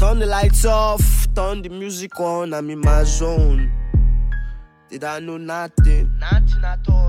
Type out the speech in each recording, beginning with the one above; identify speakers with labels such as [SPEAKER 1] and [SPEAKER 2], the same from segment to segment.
[SPEAKER 1] Turn the lights off, turn the music on, I'm in my zone. Did I know nothing?
[SPEAKER 2] Nothing at all.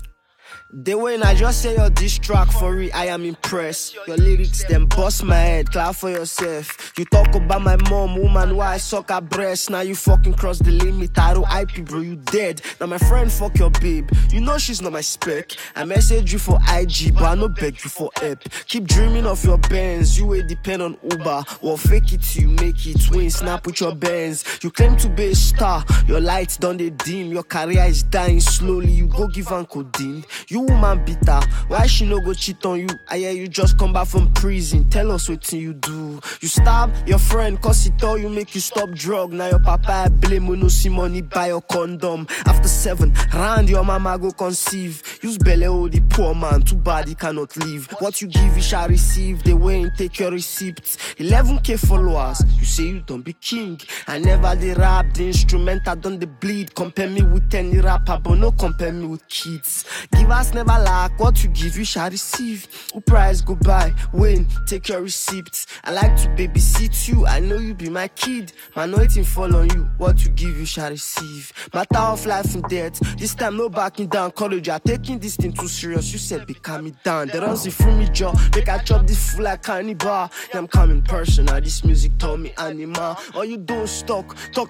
[SPEAKER 1] The way I just say your diss track for it, I am impressed. Your lyrics them bust my head, clap for yourself. You talk about my mom, woman, why I suck her breast. Now you fucking cross the limit, I don't IP, bro, you dead. Now my friend fuck your babe, you know she's not my spec. I message you for IG, but I no beg you for help. Keep dreaming of your Benz, you ain't depend on Uber. Well, fake it till you make it, win snap with your Benz. You claim to be a star, your lights done they dim. Your career is dying slowly, you go give an codeine. You woman bitter, why she no go cheat on you? I hear you just come back from prison, tell us what you do. You stab your friend cause he told you make you stop drug. Now your papa I blame when no see money buy your condom. After 7 round your mama go conceive. Use belly oh the poor man, too bad he cannot leave. What you give you shall receive, they wait and take your receipts. 11k followers, you say you don't be king. I never the rap, the instrument I done the bleed. Compare me with any rapper but no compare me with kids. Give us never lack, what you give you shall receive. Who price go buy, win, take your receipts. I like to babysit you, I know you be my kid. Man, no waiting fall on you, what you give you shall receive. Matter of life and death, this time no backing down. College, you're taking this thing too serious, you said be calming down. They don't see free me jaw, make I chop this fool like cannibal. Yeah, I'm coming personal, this music told me animal. All you do is talk,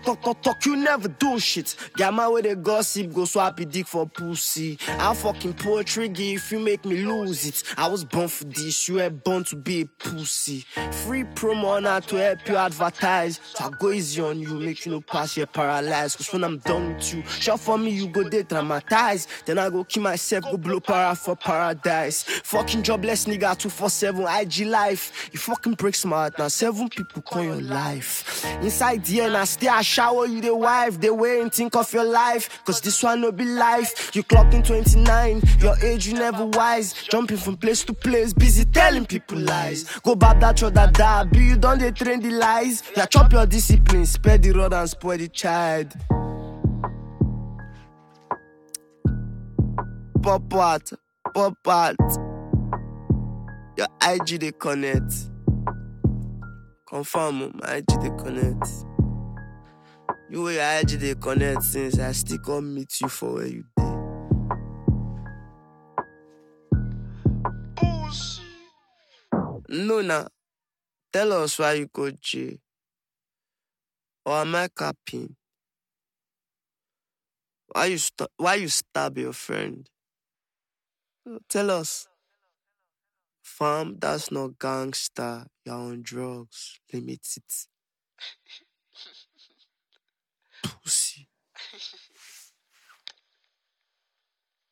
[SPEAKER 1] you never do shit. Gamma with the gossip, go swap your dick for pussy. I fucking poetry if you make me lose it. I was born for this, you were born to be a pussy. Free promo now to help you advertise. So I go easy on you, make you no pass your paralyzed. Cause when I'm done with you, shot for me, you go dey traumatized. Then I go kill myself, go blow para for paradise. Fucking jobless nigga 247 IG life. You fucking break smart now, 7 people call your life. Inside the end, I stay I shower you the wife. They wait and think of your life. Cause this one no be life. You clocking 29, your age you never wise. Jumping from place to place, busy telling people lies. Go back that your dada, be you done they train the lies. Yeah, chop your discipline, spare the road and spoil the child. Pop out. Your IG they connect. Confirm my IG they connect. You with your IG they connect since I still come meet you for where you did. No, nah. Tell us why you go jail. Or am I capping? Why you stab your friend? Tell us. Fam, that's not gangster. You're on drugs. Limit it. Pussy.